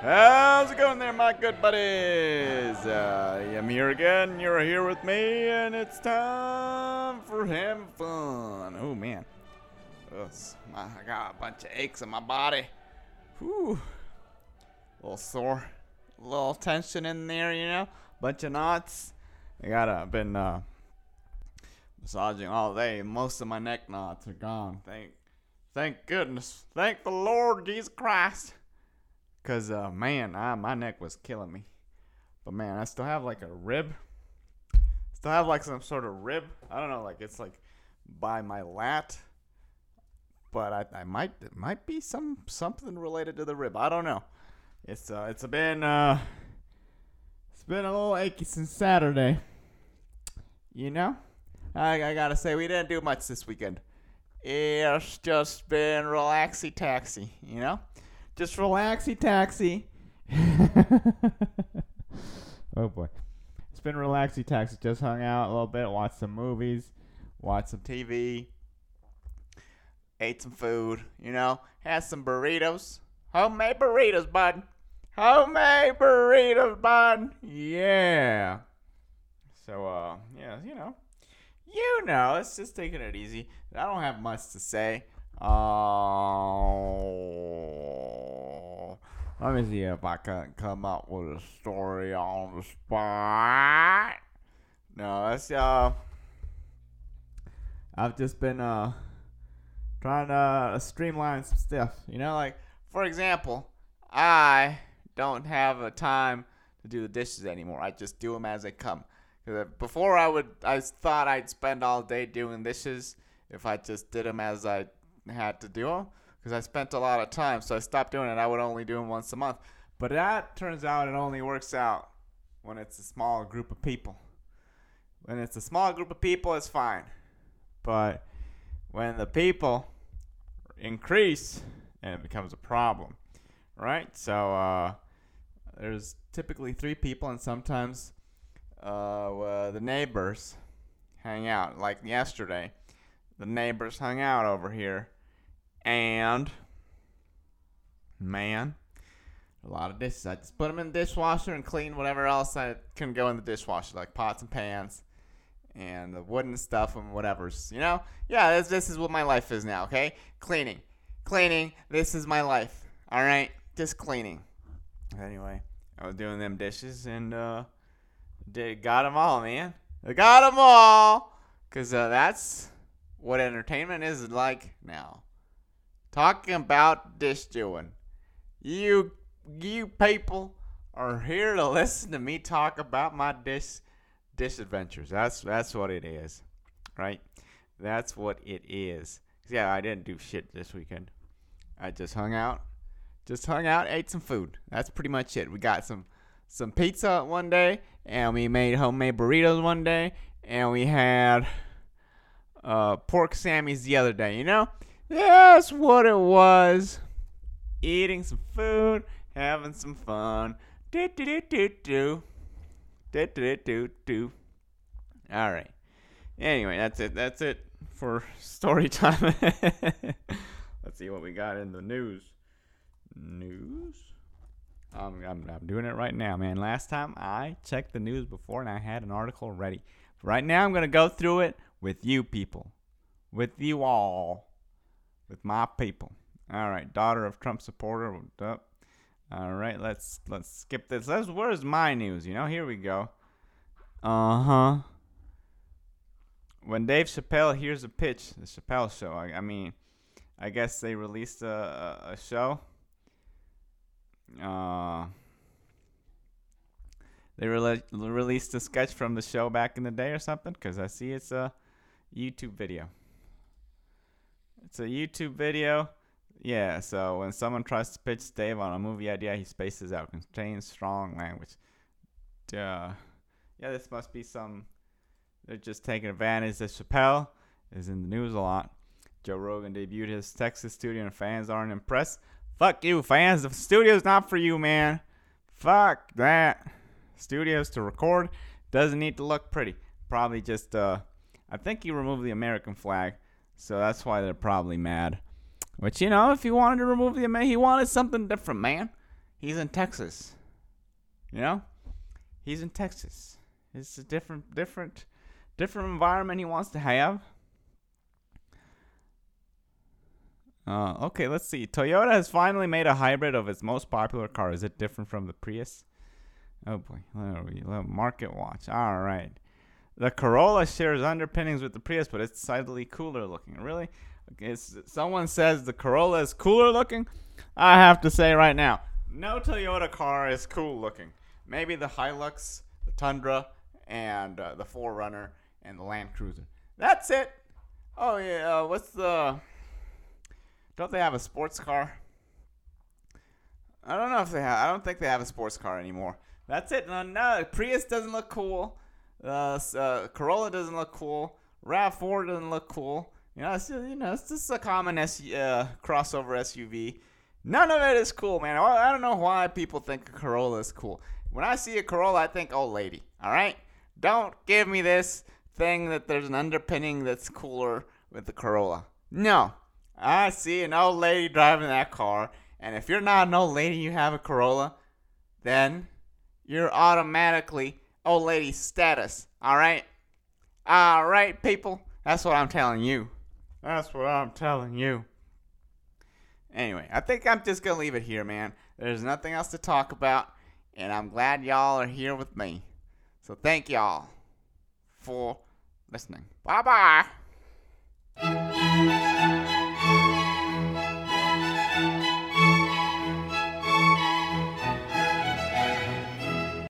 How's it going there, my good buddies? I'm here again. You're here with me, and it's time for having fun. Oh, man. I got a bunch of aches in my body. Whew. A little sore. A little tension in there, you know? Bunch of knots. I've been massaging all day. Most of my neck knots are gone. Thank goodness. Thank the Lord Jesus Christ. Because, my neck was killing me. But, man, I still have, like, a rib. Still have, like, some sort of rib. I don't know, like, it's, like, by my lat. But it might be something related to the rib. I don't know. It's been a little achy since Saturday. You know? I gotta say, we didn't do much this weekend. It's just been relaxy-taxy, you know? Just relaxy-taxi. Oh, boy. It's been relaxy-taxi. Just hung out a little bit, watched some movies, watched some TV, ate some food, you know, had some burritos. Homemade burritos, bud. Homemade burritos, bud. Yeah. So, yeah, you know, it's just taking it easy. I don't have much to say. Let me see if I can come up with a story on the spot. No, I've just been trying to streamline some stuff. You know, like, for example, I don't have a time to do the dishes anymore. I just do them as they come. Before I thought I'd spend all day doing dishes if I just did them as I had to do them, because I spent a lot of time, so I stopped doing it. I would only do them once a month. But that turns out it only works out when it's a small group of people. When it's a small group of people, it's fine. But when the people increase, then it becomes a problem, right? So there's typically 3 people, and sometimes the neighbors hang out. Like yesterday, the neighbors hung out over here, and man, a lot of dishes. I just put them in the dishwasher and clean whatever else I couldn't go in the dishwasher, like pots and pans and the wooden stuff and whatever's, you know? Yeah, this is what my life is now, okay? Cleaning. This is my life, all right? Just cleaning. Anyway, I was doing them dishes and got them all, man. I got them all, because that's what entertainment is like now. Talking about dish doing. You people are here to listen to me talk about my dish adventures. That's what it is, right? That's what it is. Yeah, I didn't do shit this weekend. I just hung out, ate some food. That's pretty much it. We got some pizza one day, and we made homemade burritos one day, and we had pork sammies the other day, you know? That's what it was. Eating some food, having some fun. Do. All right. Anyway, that's it for story time. Let's see what we got in the news. I'm doing it right now, man. Last time I checked the news before and I had an article ready. Right now I'm going to go through it with you people. With you all. With my people. All right, daughter of Trump supporter. All right, let's skip this. Where's my news? You know, here we go. When Dave Chappelle hears a pitch, the Chappelle Show. I guess they released a show. They released a sketch from the show back in the day or something, because I see it's a YouTube video. Yeah, so when someone tries to pitch Dave on a movie idea, he spaces out, contains strong language. Yeah, this must be they're just taking advantage that Chappelle is in the news a lot. Joe Rogan debuted his Texas studio and fans aren't impressed. Fuck you, fans. The studio's not for you, man. Fuck that. Studios to record doesn't need to look pretty. Probably just, I think he removed the American flag, so that's why they're probably mad. Which, you know, if he wanted to remove the American, he wanted something different, man. He's in Texas. You know? He's in Texas. It's a different environment he wants to have. Okay, let's see. Toyota has finally made a hybrid of its most popular car. Is it different from the Prius? Oh boy, Market Watch. All right. The Corolla shares underpinnings with the Prius, but it's slightly cooler looking. Really? Someone says the Corolla is cooler looking? I have to say right now, no Toyota car is cool looking. Maybe the Hilux, the Tundra, and the 4Runner, and the Land Cruiser. That's it. Oh yeah, don't they have a sports car? I don't know if they have. I don't think they have a sports car anymore. That's it. No, Prius doesn't look cool. Corolla doesn't look cool. RAV4 doesn't look cool. It's just a common crossover SUV. None of it is cool, man. I don't know why people think a Corolla is cool. When I see a Corolla, I think old lady. All right? Don't give me this thing that there's an underpinning that's cooler with the Corolla. No. I see an old lady driving that car, and if you're not an old lady, you have a Corolla, then you're automatically old lady status. All right? All right, people? That's what I'm telling you. That's what I'm telling you. Anyway, I think I'm just going to leave it here, man. There's nothing else to talk about, and I'm glad y'all are here with me. So thank y'all for listening. Bye-bye.